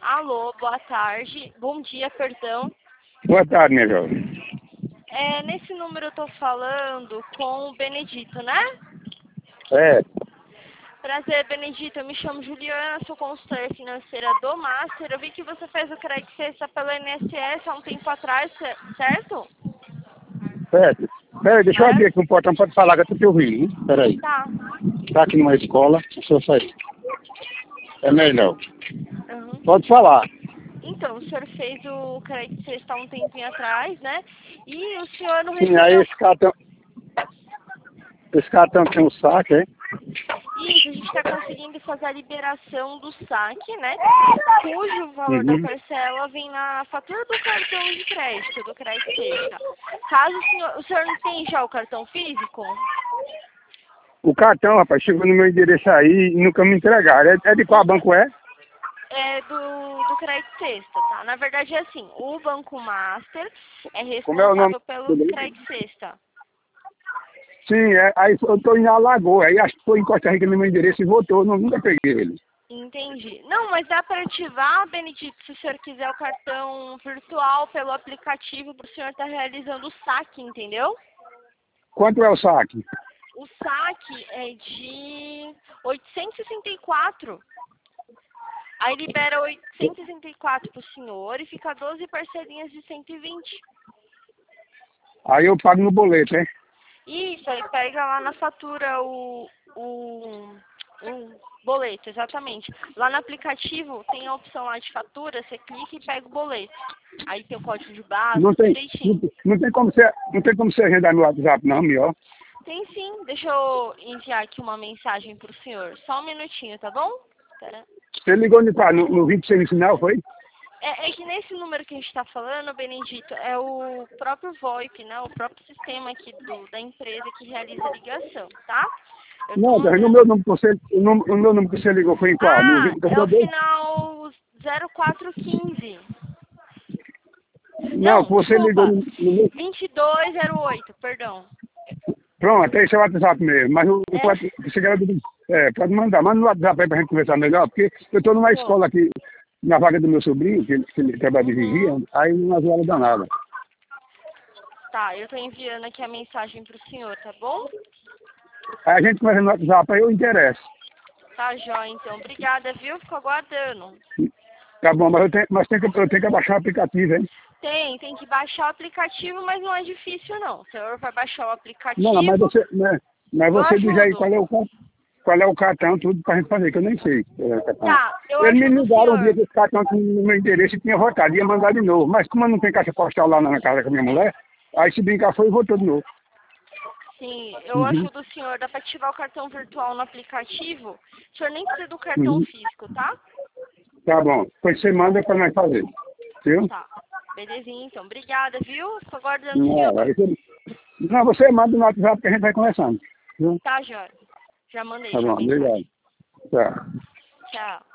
Alô, boa tarde. Bom dia, perdão. Boa tarde, minha jovem. Nesse número eu tô falando com o Benedito, né? É, Prazer, Benedito. Eu me chamo Juliana, sou consultora financeira do Master. Eu vi que você fez o crédito sexta pelo INSS há um tempo atrás, certo? certo. Peraí, deixa eu abrir Certo? aqui um portão, pode falar que eu tô te ouvindo, hein? Peraí. Tá. Tá aqui numa escola, deixa eu sair. É melhor. Uhum. Pode falar. Então, o senhor fez o crédito sexta há um tempinho atrás, né? E o senhor não Sim, aí recebeu. esse cartão tem um saque, hein? Isso, a gente está conseguindo fazer a liberação do saque, né? Cujo valor da Uhum. parcela vem na fatura do cartão de crédito, do crédito sexta. Caso o senhor não tem já o cartão físico, O cartão, rapaz, chegou no meu endereço aí e nunca me entregaram. É de qual banco é? é do crédito sexta, tá? Na verdade é assim, o Banco Master é Como é o nome? responsável pelo crédito sexta. Sim, aí eu tô em Alagoas, aí acho que foi em Costa Rica no meu endereço e voltou, nunca peguei ele. Entendi. Não, mas dá para ativar, Benedito, se o senhor quiser o cartão virtual pelo aplicativo para o senhor estar realizando o saque, entendeu? Quanto é o saque? O saque é de 864. Aí libera 864 para o senhor e fica 12 parcelinhas de 120. Aí eu pago no boleto, hein? Isso, aí pega lá na fatura o boleto, exatamente. Lá no aplicativo tem a opção lá de fatura, você clica e pega o boleto. Aí tem o código de barra, Não tudo tem, direitinho. não tem como você agendar no WhatsApp, não, melhor. Tem sim, deixa eu enviar aqui uma mensagem pro senhor. Só um minutinho, tá bom? Espera. Você ligou no vídeo semifinal, foi? É que nesse número que a gente está falando, Benedito, é o próprio VoIP, né? O próprio sistema aqui da empresa que realiza a ligação, tá? Eu tô Não, no mandando. meu número que você, o meu número que você ligou foi em qual? No Ah, vídeo que eu é tô o dois? final 0415. Não, que Não, você ligou desculpa. no meu. 2208, perdão. Pronto, esse é o WhatsApp mesmo. Mas É, você quer, pode mandar. Manda no WhatsApp aí pra gente conversar melhor, porque eu tô numa pô. escola aqui, na vaga do meu sobrinho, que ele trabalha de vigia, Uhum. aí umas horas danadas. Tá, eu tô enviando aqui a mensagem pro senhor, tá bom? Aí a gente conversa no WhatsApp, aí eu interesso. Tá, jóia, então. Obrigada, viu? Fico aguardando. Tá bom, mas eu tenho que abaixar o aplicativo, hein? Tem que baixar o aplicativo, mas não é difícil não. O senhor vai baixar o Não, mas aplicativo, você, né, mas eu você diz aí ajudo. qual é o cartão, tudo pra gente fazer, que eu nem sei. Qual é o cartão. Tá, eu Eles me ajudo o ligaram um dia senhor. que esse cartão tinha no meu endereço e tinha votado, ia mandar de novo. Mas como eu não tenho caixa postal lá na casa com a minha mulher, aí se brincar foi e votou de novo. Sim, eu Uhum, ajudo o senhor. Dá pra ativar o cartão virtual no aplicativo. O senhor nem precisa do cartão uhum. físico, tá? Tá bom. Depois você manda pra nós fazer. Viu? Tá. Belezinha, então. Obrigada, viu? Fico aguardando o Não, senhor. não, você manda no WhatsApp que a gente vai conversando. Viu? Tá, Jóia? Já mandei Tá já a bom, obrigado. mensagem. Tchau. Tchau.